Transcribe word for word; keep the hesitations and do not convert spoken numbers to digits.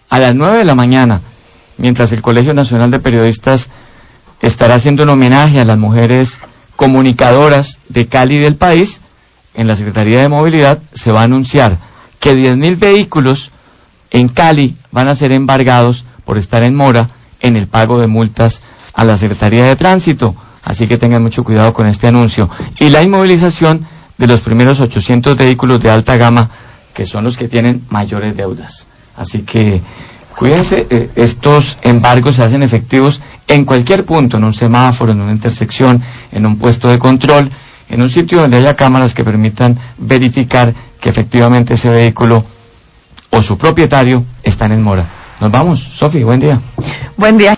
a las nueve de la mañana, mientras el Colegio Nacional de Periodistas estará haciendo un homenaje a las mujeres comunicadoras de Cali y del país, en la Secretaría de Movilidad se va a anunciar que diez mil vehículos en Cali van a ser embargados por estar en mora en el pago de multas a la Secretaría de Tránsito, así que tengan mucho cuidado con este anuncio. Y la inmovilización de los primeros ochocientos vehículos de alta gama, que son los que tienen mayores deudas. Así que cuídense, eh, estos embargos se hacen efectivos en cualquier punto, en un semáforo, en una intersección, en un puesto de control, en un sitio donde haya cámaras que permitan verificar que efectivamente ese vehículo o su propietario están en mora. Nos vamos, Sofi, buen día. Buen día.